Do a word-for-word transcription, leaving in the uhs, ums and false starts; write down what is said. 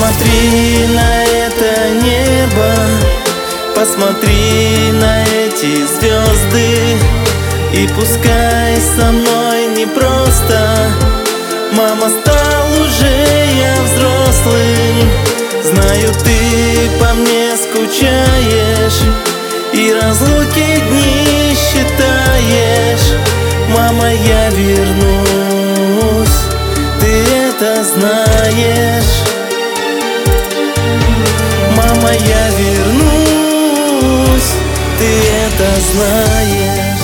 Посмотри на это небо, посмотри на эти звезды, и пускай со мной непросто. Мама, стал уже я взрослым, знаю, ты по мне скучаешь и разлуки дни считаешь. Мама, я вернусь, ты это знаешь. Мама, я вернусь, ты это знаешь.